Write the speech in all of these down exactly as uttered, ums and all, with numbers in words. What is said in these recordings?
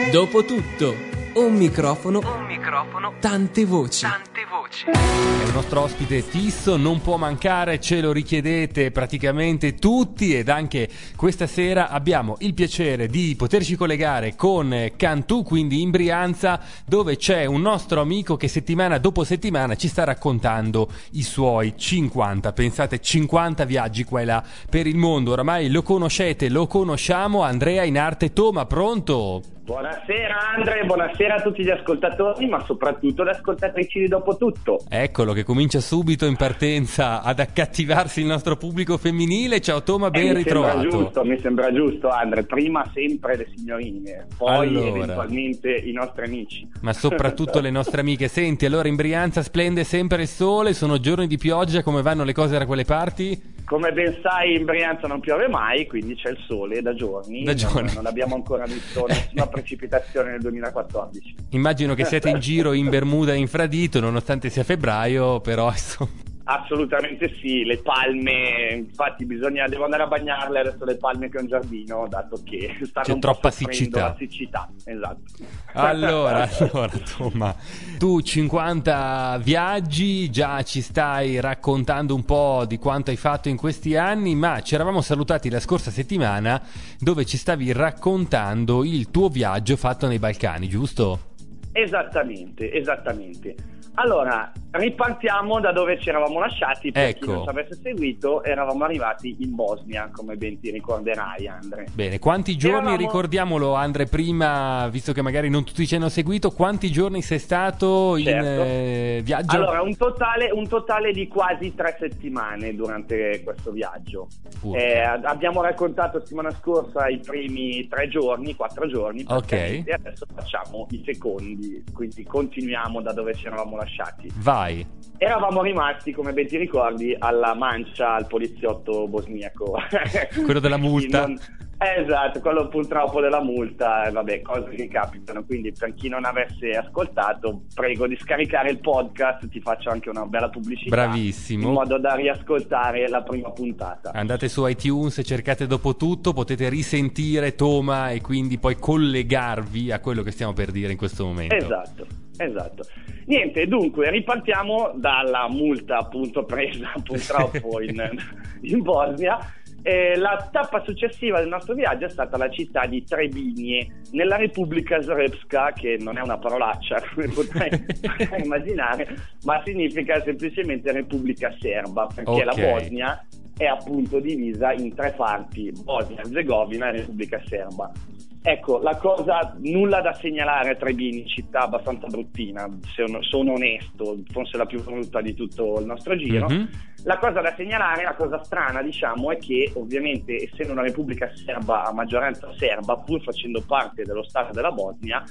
Dopotutto, un microfono, Un microfono, tante voci. tante voci. È il nostro ospite fisso, non può mancare, ce lo richiedete praticamente tutti, ed anche questa sera abbiamo il piacere di poterci collegare con Cantù, quindi in Brianza, dove c'è un nostro amico che settimana dopo settimana ci sta raccontando i suoi cinquanta, pensate, cinquanta viaggi qua e là per il mondo. Oramai lo conoscete, lo conosciamo, Andrea in arte Toma, pronto? Buonasera Andre, buonasera a tutti gli ascoltatori, ma soprattutto le ascoltatrici di Dopotutto. Eccolo che comincia subito in partenza ad accattivarsi il nostro pubblico femminile. Ciao Toma, ben eh, mi ritrovato. Sembra giusto, mi sembra giusto Andre, prima sempre le signorine, poi Allora. eventualmente i nostri amici. Ma soprattutto le nostre amiche. Senti, allora in Brianza splende sempre il sole, sono giorni di pioggia, come vanno le cose da quelle parti? Come ben sai in Brianza non piove mai, quindi c'è il sole da giorni, Da giorni. Non, non abbiamo ancora visto nessuna precipitazione nel duemilaquattordici. Immagino che siete in giro in Bermuda e infradito, nonostante sia febbraio, però insomma... Assolutamente sì, le palme, infatti bisogna, devo andare a bagnarle adesso le palme che ho in giardino, dato che stanno C'è un po' troppa soffrendo siccità. la siccità, esatto. Allora, allora, Toma, tu cinquanta viaggi, già ci stai raccontando un po' di quanto hai fatto in questi anni, ma ci eravamo salutati la scorsa settimana dove ci stavi raccontando il tuo viaggio fatto nei Balcani, giusto? Esattamente, esattamente. Allora, ripartiamo da dove ci eravamo lasciati, per Ecco. chi non ci avesse seguito, eravamo arrivati in Bosnia, come ben ti ricorderai, Andre. Bene, quanti giorni, Eravamo- ricordiamolo Andre, prima, visto che magari non tutti ci hanno seguito, quanti giorni sei stato in Certo. eh, viaggio? Allora, un totale, un totale di quasi tre settimane durante questo viaggio. Urca. Eh, abbiamo raccontato settimana scorsa i primi tre giorni, quattro giorni, praticamente, e adesso facciamo i secondi, quindi continuiamo da dove ci eravamo lasciati. Vai. Eravamo rimasti, come ben ti ricordi, alla mancia al poliziotto bosniaco. Quello della multa. Non- Esatto, quello purtroppo della multa, e vabbè, cose che capitano, quindi per chi non avesse ascoltato, prego di scaricare il podcast, ti faccio anche una bella pubblicità. Bravissimo. In modo da riascoltare la prima puntata. Andate su iTunes, cercate Dopotutto, potete risentire Toma e quindi poi collegarvi a quello che stiamo per dire in questo momento. Esatto, esatto. Niente, dunque ripartiamo dalla multa appunto presa purtroppo in, in Bosnia. Eh, la tappa successiva del nostro viaggio è stata la città di Trebinje, nella Repubblica Srpska, che non è una parolaccia come potrai potrai immaginare, ma significa semplicemente Repubblica Serba, perché Ok. la Bosnia è appunto divisa in tre parti: Bosnia, Erzegovina e Repubblica Serba. Ecco, la cosa, nulla da segnalare a Trebini, città abbastanza bruttina, se sono, sono onesto, forse la più brutta di tutto il nostro giro. Mhm. La cosa da segnalare, la cosa strana, diciamo, è che ovviamente, essendo una repubblica serba a maggioranza serba, pur facendo parte dello Stato della Bosnia,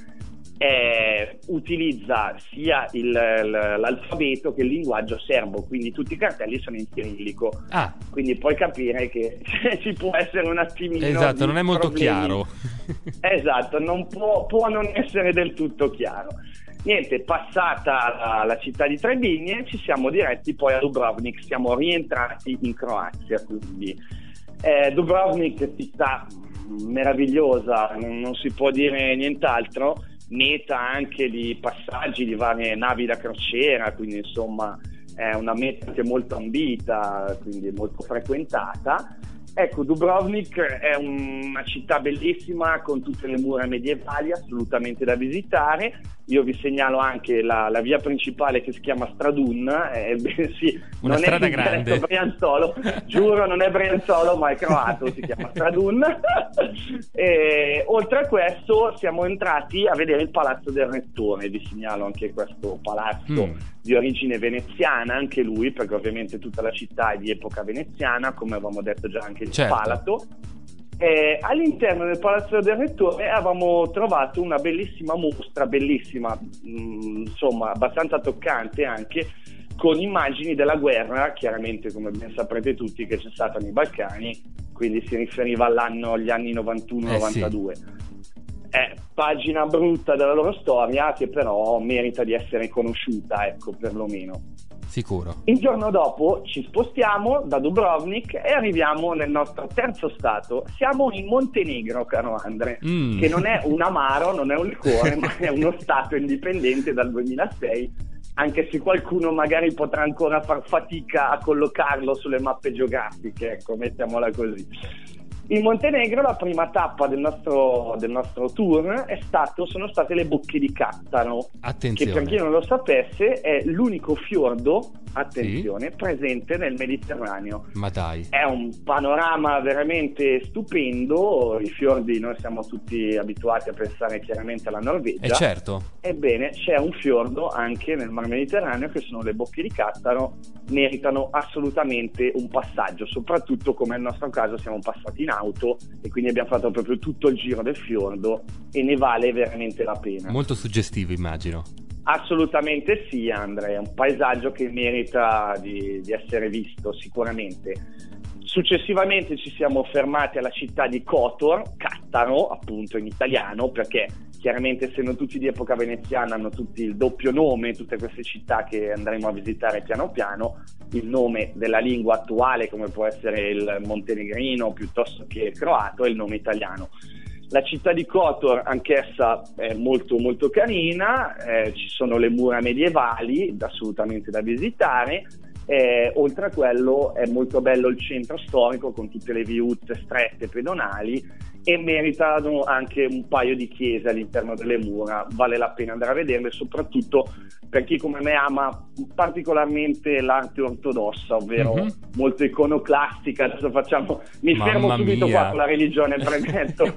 eh, utilizza sia il, il- l'alfabeto che il linguaggio serbo, quindi tutti i cartelli sono in cirillico. Ah, Quindi puoi capire che ci può essere un attimino esatto, di non è molto problemi. chiaro. Esatto, non può, può non essere del tutto chiaro. Niente, passata la, la città di Trebinje, ci siamo diretti poi a Dubrovnik, siamo rientrati in Croazia, quindi eh, Dubrovnik, città meravigliosa, non, non si può dire nient'altro, meta anche di passaggi di varie navi da crociera, quindi insomma è una meta anche molto ambita, quindi molto frequentata. Ecco, Dubrovnik è una città bellissima con tutte le mura medievali, assolutamente da visitare. Io vi segnalo anche la, la via principale che si chiama Stradun, eh, beh, sì, Una non strada è in grande. dialetto brianzolo, giuro non è brianzolo ma è croato, si chiama Stradun. E, oltre a questo siamo entrati a vedere il Palazzo del Rettore, vi segnalo anche questo palazzo Mm. di origine veneziana, anche lui, perché ovviamente tutta la città è di epoca veneziana, come avevamo detto già anche il Certo. Palato. Eh, all'interno del Palazzo del Rettore avevamo trovato una bellissima mostra, bellissima, mh, insomma abbastanza toccante anche, con immagini della guerra, chiaramente come ben saprete tutti che c'è stata nei Balcani, quindi si riferiva all'anno, agli anni novantuno novantadue. È pagina brutta della loro storia che però merita di essere conosciuta, ecco, perlomeno. Sì, Sicuro. Il giorno dopo ci spostiamo da Dubrovnik e arriviamo nel nostro terzo stato. Siamo in Montenegro, caro Andre, mm. che non è un amaro, non è un liquore, ma è uno stato indipendente dal duemilasei, anche se qualcuno magari potrà ancora far fatica a collocarlo sulle mappe geografiche, ecco, mettiamola così. In Montenegro la prima tappa del nostro, del nostro tour è stato, sono state le Bocche di Cattaro. Attenzione. Che per chi non lo sapesse è l'unico fiordo, attenzione, sì, presente nel Mediterraneo. Ma dai. È un panorama veramente stupendo. I fiordi, noi siamo tutti abituati a pensare chiaramente alla Norvegia. Eh certo. Ebbene, c'è un fiordo anche nel Mar Mediterraneo, che sono le Bocche di Cattaro. Meritano assolutamente un passaggio, soprattutto come nel nostro caso siamo passati in auto e quindi abbiamo fatto proprio tutto il giro del fiordo e ne vale veramente la pena. Molto suggestivo, immagino. Assolutamente sì, Andrea, è un paesaggio che merita di, di essere visto sicuramente. Successivamente ci siamo fermati alla città di Kotor, Cattaro appunto in italiano, perché chiaramente essendo tutti di epoca veneziana hanno tutti il doppio nome, tutte queste città che andremo a visitare piano piano, il nome della lingua attuale come può essere il montenegrino piuttosto che il croato e il nome italiano. La città di Kotor anch'essa è molto molto carina, eh, ci sono le mura medievali assolutamente da visitare. Eh, oltre a quello è molto bello il centro storico con tutte le viuzze strette pedonali e meritano anche un paio di chiese all'interno delle mura, vale la pena andare a vederle, soprattutto per chi come me ama particolarmente l'arte ortodossa, ovvero mm-hmm. molto iconoclastica. Adesso facciamo, mi Mamma fermo subito mia. qua con la religione, premetto.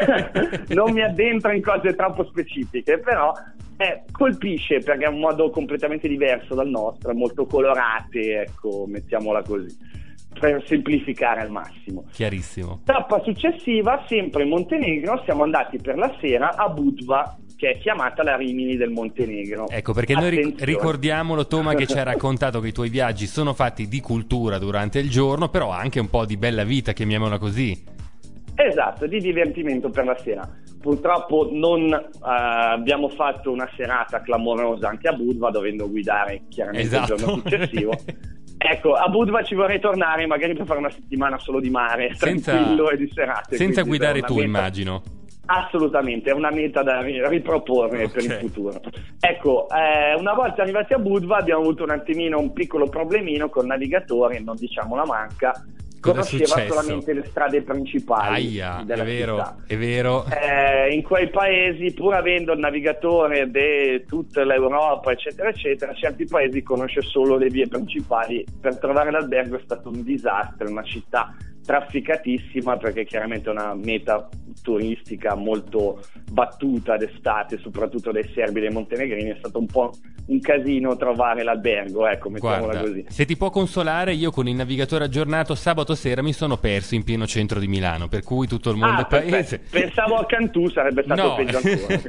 Non mi addentro in cose troppo specifiche, però eh, colpisce perché è un modo completamente diverso dal nostro, è molto colorate, ecco, mettiamola così, per semplificare al massimo. Chiarissimo. Tappa successiva, sempre in Montenegro, siamo andati per la sera a Budva, che è chiamata la Rimini del Montenegro. Ecco, perché Attenzione. noi ricordiamolo, Toma, che ci ha raccontato che i tuoi viaggi sono fatti di cultura durante il giorno, però anche un po' di bella vita, chiamiamola così. Esatto, di divertimento per la sera. Purtroppo non uh, abbiamo fatto una serata clamorosa anche a Budva, dovendo guidare chiaramente esatto. il giorno successivo. Ecco, a Budva ci vorrei tornare magari per fare una settimana solo di mare, senza, tranquillo e di serate. Senza guidare tu, meta... immagino. Assolutamente, è una meta da riproporre okay. per il futuro. Ecco, eh, una volta arrivati a Budva abbiamo avuto un attimino un piccolo problemino col navigatore, non diciamo la manca. Conosceva solamente le strade principali. Aia, della è vero, città. È vero. Eh, in quei paesi, pur avendo il navigatore di tutta l'Europa, eccetera, eccetera, certi paesi conosce solo le vie principali. Per trovare l'albergo è stato un disastro, una città trafficatissima perché chiaramente è una meta turistica molto battuta d'estate, soprattutto dai serbi e dai montenegrini. È stato un po' un casino trovare l'albergo, ecco, mettiamola Guarda, così. Se ti può consolare, io con il navigatore aggiornato sabato sera mi sono perso in pieno centro di Milano, per cui tutto il mondo ah, è paese. Pensavo a Cantù, sarebbe stato no. peggio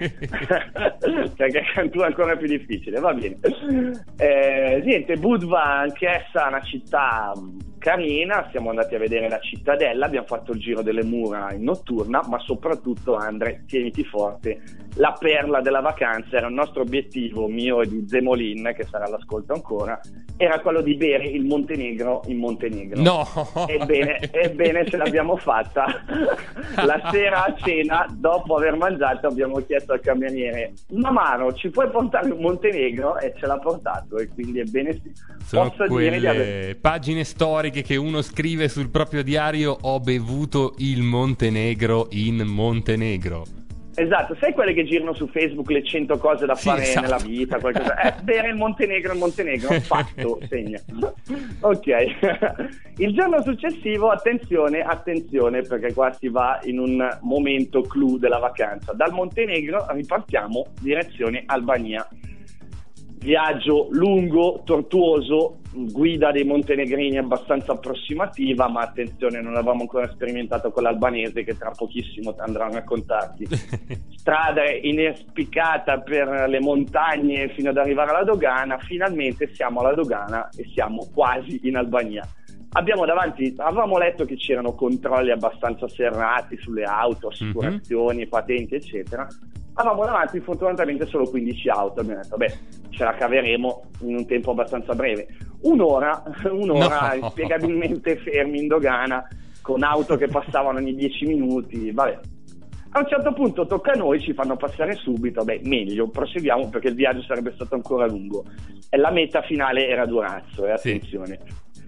ancora perché Cantù è ancora più difficile, va bene. Eh, niente, Budva anch'essa è una città carina, siamo andati a vedere la cittadella, abbiamo fatto il giro delle mura in notturna, ma soprattutto, Andre, tieniti forte, la perla della vacanza era il nostro obiettivo, mio e di Zemolin, che sarà all'ascolto ancora, era quello di bere il Montenegro in Montenegro. No! Ebbene, ebbene ce l'abbiamo fatta. La sera a cena, dopo aver mangiato, abbiamo chiesto al cameriere: Mamaro, ci puoi portare un Montenegro? E ce l'ha portato, e quindi ebbene sì. Sono Posso quelle dire di aver... pagine storiche che uno scrive sul proprio diario: ho bevuto il Montenegro in Montenegro. Esatto, sai quelle che girano su Facebook, le cento cose da sì, fare esatto. nella vita, qualcosa. Eh, bere il Montenegro il Montenegro, fatto, segna. Ok. Il giorno successivo, attenzione, attenzione, perché qua si va in un momento clou della vacanza. Dal Montenegro ripartiamo direzione Albania. Viaggio lungo, tortuoso, guida dei montenegrini abbastanza approssimativa, ma attenzione, non avevamo ancora sperimentato con l'albanese che tra pochissimo andrò a raccontarti. Strada inespicata per le montagne fino ad arrivare alla dogana. Finalmente siamo alla dogana e siamo quasi in Albania. Abbiamo davanti, avevamo letto che c'erano controlli abbastanza serrati sulle auto, assicurazioni, mm-hmm. patenti, eccetera. Avevamo davanti fortunatamente solo quindici auto, abbiamo detto beh, ce la caveremo in un tempo abbastanza breve. un'ora, un'ora No. inspiegabilmente fermi in dogana, con auto che passavano ogni dieci minuti, vabbè. A un certo punto tocca a noi, ci fanno passare subito, beh, meglio, proseguiamo perché il viaggio sarebbe stato ancora lungo. E la meta finale era Durazzo, e eh, attenzione. Sì.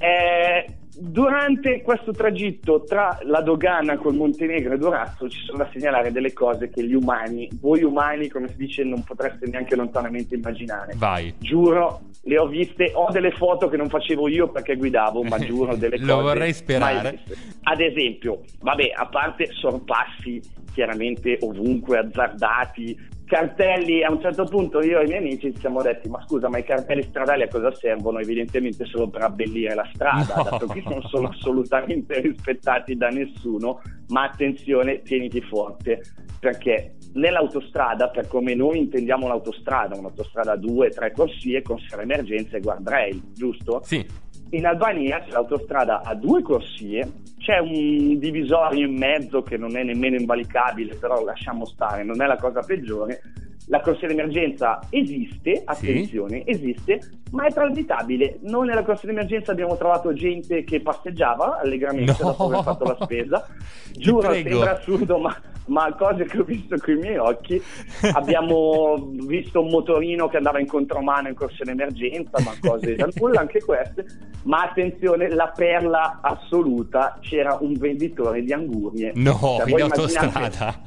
Eh, durante questo tragitto tra la dogana col Montenegro e Durazzo ci sono da segnalare delle cose che gli umani, voi umani, come si dice, non potreste neanche lontanamente immaginare. Vai. Giuro, le ho viste, ho delle foto che non facevo io perché guidavo, ma giuro delle cose. Lo vorrei sperare. Ad esempio, vabbè, a parte sorpassi chiaramente ovunque, azzardati, cartelli, a un certo punto io e i miei amici ci siamo detti: ma scusa, ma i cartelli stradali a cosa servono? Evidentemente solo per abbellire la strada, no. dato che non sono assolutamente rispettati da nessuno. Ma attenzione, tieniti forte, perché nell'autostrada, per come noi intendiamo l'autostrada, un'autostrada a due, tre corsie con emergenza e guardrail, giusto? Sì. In Albania c'è l'autostrada a due corsie, c'è un divisorio in mezzo che non è nemmeno invalicabile, però lasciamo stare, non è la cosa peggiore. La corsia d'emergenza esiste, attenzione, sì. esiste, ma è transitabile. Noi nella corsia d'emergenza abbiamo trovato gente che passeggiava allegramente no. dopo aver fatto la spesa. Giuro, sembra assurdo, ma, ma cose che ho visto con i miei occhi. Abbiamo visto un motorino che andava in contromano in corsia d'emergenza, ma cose da nulla anche queste. Ma attenzione, la perla assoluta, c'era un venditore di angurie. No, cioè, in autostrada.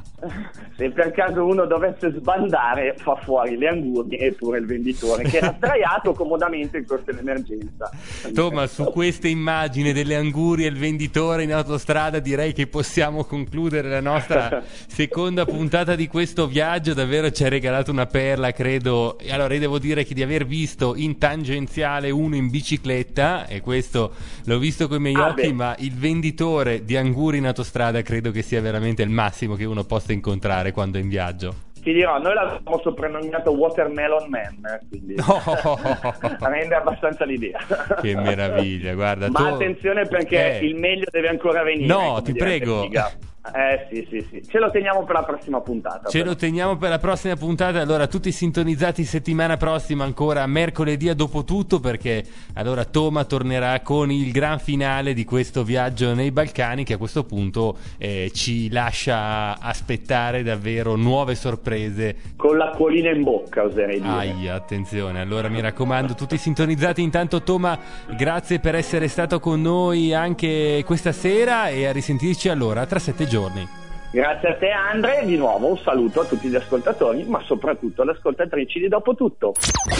Se per caso uno dovesse sbandare, fa fuori le angurie e pure il venditore che era sdraiato comodamente in corsia d'emergenza. Toma, su queste immagini delle angurie e il venditore in autostrada direi che possiamo concludere la nostra seconda puntata di questo viaggio. Davvero ci hai regalato una perla, credo. Allora io devo dire che di aver visto in tangenziale uno in bicicletta, e questo l'ho visto con i miei ah, occhi, beh. ma il venditore di angurie in autostrada credo che sia veramente il massimo che uno possa incontrare quando è in viaggio. Ti dirò, noi l'abbiamo soprannominato Watermelon Man, quindi no. rende abbastanza l'idea. Che meraviglia, guarda. Ma tu... attenzione, perché eh. il meglio deve ancora venire. No, ti prego. Eh sì, sì, sì. Ce lo teniamo per la prossima puntata. Ce però. lo teniamo per la prossima puntata. Allora, tutti sintonizzati settimana prossima, ancora mercoledì a dopo tutto, perché allora Toma tornerà con il gran finale di questo viaggio nei Balcani, che a questo punto eh, ci lascia aspettare davvero nuove sorprese. Con l'acquolina in bocca, oserei dire. Aia, attenzione. Allora mi raccomando, tutti sintonizzati. Intanto Toma, grazie per essere stato con noi anche questa sera, e a risentirci allora tra sette giorni. Grazie a te Andre, di nuovo un saluto a tutti gli ascoltatori, ma soprattutto alle ascoltatrici di Dopo Tutto.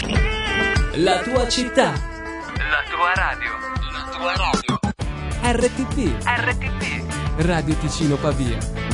La tua città, la tua radio, la tua radio. R T P R T P Radio Ticino Pavia.